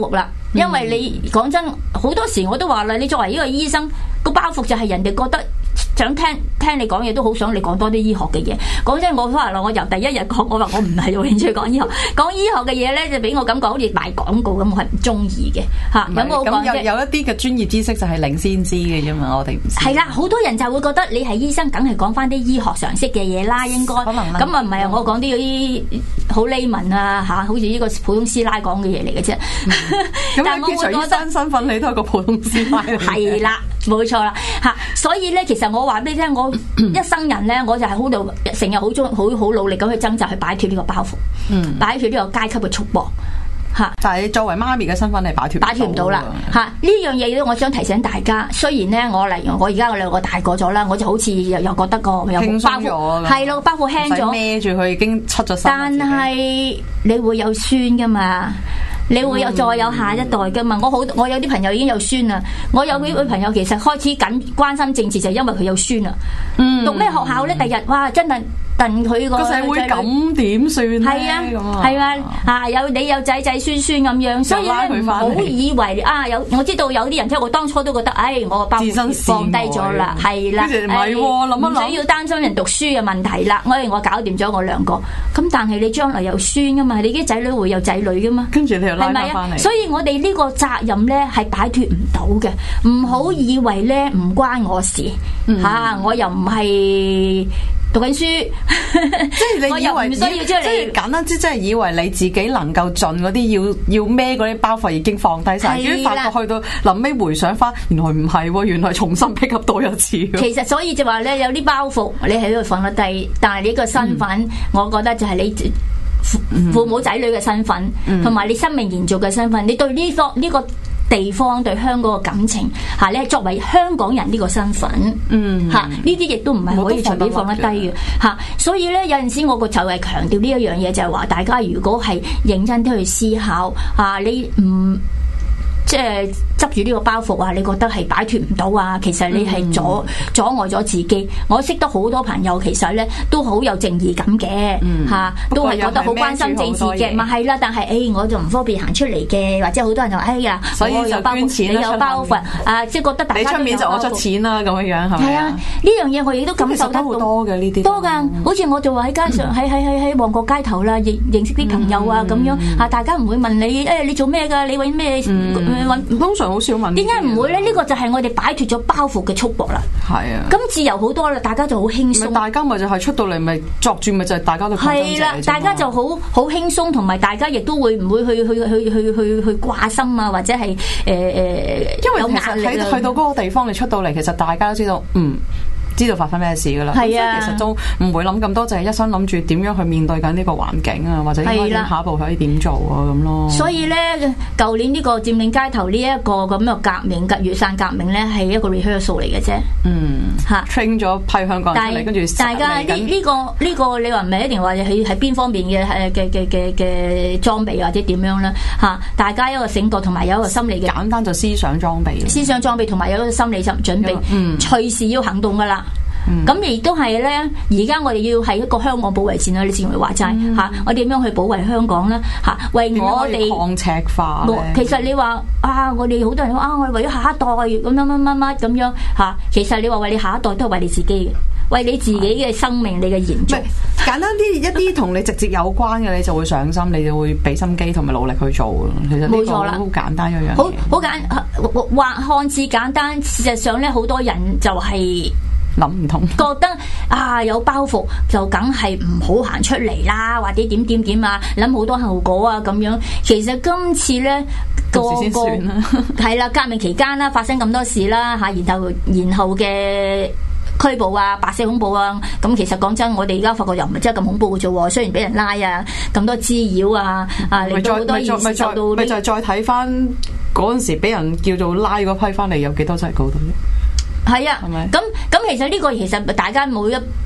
因為你講真，好多時我都話啦，你作為一個醫生，個包袱就係人哋覺得想聽聽你講嘢，都好想你講多啲醫學嘅嘢。講真，我翻嚟啦，我由第一日講，我話我唔係有興趣講醫學，講醫學嘅嘢咧，就俾我感覺好似賣廣告咁，我係唔中意嘅嚇。有冇講啫？ 有有一啲嘅專業知識就係領先知嘅啫嘛，我哋唔知。 係啦，好多人就會覺得你係醫生，梗係講翻啲醫學常識嘅嘢啦，應該。可能咁啊，唔係啊，我講啲嗰啲好 layman 啊嚇，好似呢個普通師奶講嘅嘢嚟嘅啫。 咁但係我會覺得身份你都係個普通師奶。係啦。冇錯啦，嚇！所以咧，其實我話俾你聽，我一生人咧，我就係好度成日好中好好努力咁去掙扎，去擺脱呢個包袱，嗯，擺脱呢個階級嘅束縛，嚇！ 但係你作為媽咪嘅身份，你擺脱擺脱唔到啦，嚇！呢樣嘢咧，我想提醒大家，雖然咧，我例如我而家我兩個大個咗啦，我就好似又又覺得個有包袱，係咯，包袱輕咗， 孭住佢已經出咗身。 但係你會有孫噶嘛？你會有再有下一代噶嘛？我好，我有啲朋友已經有孫啦。我有幾位朋友其實開始緊關心政治，就係因為佢有孫啦。嗯，讀咩學校咧？第日哇，真係戥佢個社會咁點算咧？ 係啊，係啊，啊有你有仔仔孫孫咁樣，所以咧唔好以為啊有，我知道有啲人即係我當初都覺得，唉，我個包袱放低咗啦，係啦， 唔係諗一諗， 唔需要擔心人讀書嘅問題啦。我我搞掂咗我兩個，咁但係你將來有孫噶嘛？你啲仔女會有仔女噶嘛？ 跟住你又拉翻翻嚟，所以我哋呢個責任咧係擺脫唔到嘅，唔好以為咧唔關我事嚇、嗯啊，我又唔係讀緊書， 即係你以為唔需要即係簡單啲，即係以為你自己能夠盡嗰啲要要孭嗰啲包袱已經放低晒，點知發覺去到臨尾回想翻，原來唔係喎，原來重新 pick up 多一次。 其實所以就話咧，有啲包袱你喺度放得低，但係你個身份，嗯、我覺得就係你父母仔女嘅身份，同埋、嗯、你生命延續嘅身份，你對呢個呢個地方對香港嘅感情嚇，你係作為香港人呢個身份，嗯嚇，呢啲亦都唔係可以隨便放得低嘅嚇。所以咧有陣時我個就係強調呢一樣嘢，就係話大家如果係認真啲去思考嚇，你唔即係執住呢個包袱啊，你覺得係擺脫唔到啊？其實你係阻、嗯、阻礙咗自己。我識得好多朋友，其實咧都好有正義感嘅嚇、嗯啊，都係覺得好關心政治嘅。咪係啦，但係誒、哎，我就唔方便行出嚟嘅，或者好多人就話哎呀， 所以就捐錢， 你有包袱啊，即係覺得大家你出面就我出錢啦，咁樣樣係咪？ 係啊，呢樣嘢我亦都感受得到好多嘅呢啲多㗎。好似我就話喺街上，喺喺喺喺旺角街頭啦，認認識啲朋友啊咁樣嚇，大家唔會問你誒你做咩㗎？你揾咩揾？ 通常好少問。 點解唔會咧？呢、這個就係我哋擺脫咗包袱嘅束縛啦。係啊，咁自由好多啦，大家就好輕鬆。 大家咪就係出到嚟咪作住咪就係大家都係啦，大家就好好輕鬆，同埋大家亦都會唔會去去去去去去掛心啊，或者係誒誒，呃、因為有壓力去去到嗰個地方，你出到嚟，其實大家都知道，嗯。知道發生咩事噶啦，係啊，其實都唔會諗咁多，就係一心諗住點樣去面對緊呢個環境啊，或者應該下一步可以點做啊咁咯。 所以咧，舊年呢個佔領街頭呢一個咁嘅革命，雨傘革命咧係一個 rehearsal 嚟嘅啫。嗯，嚇 train 咗批香港人出嚟，跟住大家呢呢個呢個你話唔係一定話喺喺邊方面嘅誒嘅嘅嘅嘅裝備或者點樣咧嚇？大家一個醒覺同埋有一個心理嘅簡單就思想裝備， 思想裝備同埋有一個心理準準備，嗯，隨時要行動噶啦。咁亦都係咧，而家我哋要係一個香港保衛戰啦。你先會話齋嚇，我點樣去保衛香港咧嚇？為我哋抗赤化。 其實你話啊，我哋好多人話啊，我哋為咗下一代咁樣乜乜乜咁樣嚇。其實你話為你下一代都係為你自己嘅，為你自己嘅生命、你嘅延續。 簡單啲一啲同你直接有關嘅，你就會上心，你就會俾心機同埋努力去做。其實冇錯啦，好簡單一樣。 好好簡，話看似簡單，事實上咧，好多人就係。 諗唔通， 覺得啊有包袱就梗係唔好行出嚟啦，或者點點點啊，諗好多後果啊咁樣。其實今次咧個個係啦，革命期間啦，發生咁多事啦嚇，然後然後嘅拘捕啊、白色恐怖啊，咁其實講真，我哋而家發覺又唔係真係咁恐怖嘅啫喎。雖然俾人拉啊，咁多滋擾啊，啊令到好多嘢受到， 咪就係再睇翻嗰陣時俾人叫做拉嗰批翻嚟，有幾多真係告到啫？ 係啊，咁咁其實呢個其實大家冇一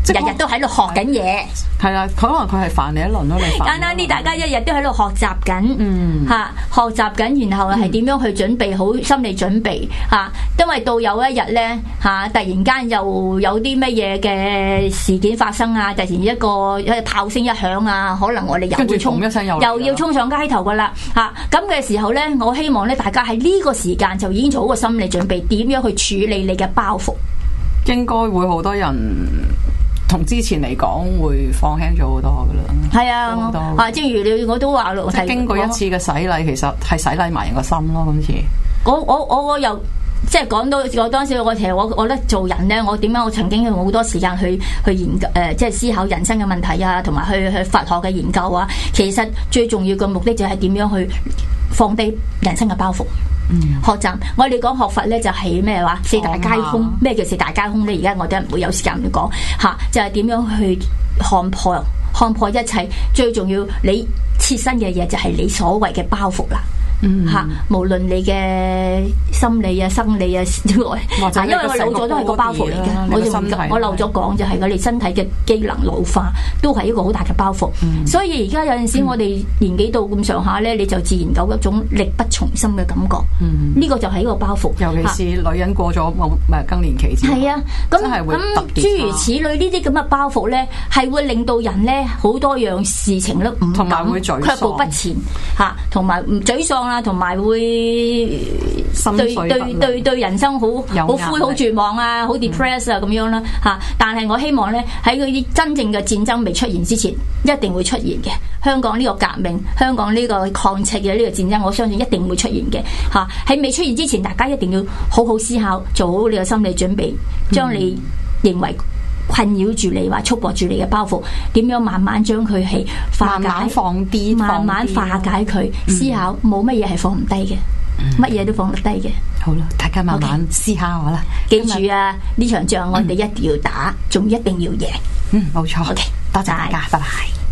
日日都喺度學緊嘢。 係啦，可能佢係煩你一輪咯，你煩。 簡單啲，大家一日都喺度學習緊， 嗯嚇學習緊，然後係點樣去準備好心理準備嚇，因為到有一日咧嚇，突然間又有啲乜嘢嘅事件發生啊，突然一個一炮聲一響啊，可能我哋又會衝一聲又又要衝上街頭噶啦嚇，咁嘅時候咧，我希望咧大家喺呢個時間就已經做好個心理準備，點樣去處理你嘅包袱。 應該會好多人同之前嚟講會放輕咗好多噶啦。 係啊，啊，正如你我都話咯， 即係經過一次嘅洗禮，其實係洗禮埋人個心咯。今次我我我我又即係講到我當時我其實我我覺得做人咧，我點解我曾經用好多時間去去研究誒、呃，即係思考人生嘅問題啊，同埋去去佛學嘅研究啊。其實最重要嘅目的就係點樣去放低人生嘅包袱。嗯、學習我哋講學佛咧就係咩話四大皆空，咩叫四大皆空咧？而家我哋唔會有時間去講吓，就係、是、點樣去看破看破一切。最重要你切身嘅嘢就係你所謂嘅包袱啦。嗯，吓，無論你嘅心理啊、生理啊之外，因為我老咗都係個包袱嚟嘅，我就我漏咗講就係我哋身體嘅機能老化都係一個好大嘅包袱。嗯、所以而家有陣時我哋年紀到咁上下咧，你就自然有一種力不從心嘅感覺。嗯，呢個就係一個包袱， 尤其是女人過咗冇咩更年期之後，係啊，咁咁諸如此類呢啲咁嘅包袱咧，係會令到人咧好多樣事情咧唔敢卻步不前吓，同埋唔沮喪。同埋會對對對對人生好好灰好絕望啊，好 depress 啊咁樣啦嚇。但係我希望咧喺嗰啲真正嘅戰爭未出現之前，一定會出現嘅。香港呢個革命，香港呢個抗赤嘅呢個戰爭，我相信一定會出現嘅嚇。喺未出現之前，大家一定要好好思考，做好你嘅心理準備，將你認為困擾住你或束縛住你嘅包袱，點樣慢慢將佢係化解， 慢慢放啲， 慢慢化解佢。嗯、思考冇乜嘢係放唔低嘅，乜嘢、嗯、都放得低嘅。 好啦，大家慢慢思考下啦。 Okay. 記住啊，呢場仗我哋一定要打，仲、嗯、一定要贏。 嗯，冇錯。 OK， 多謝大家，拜拜。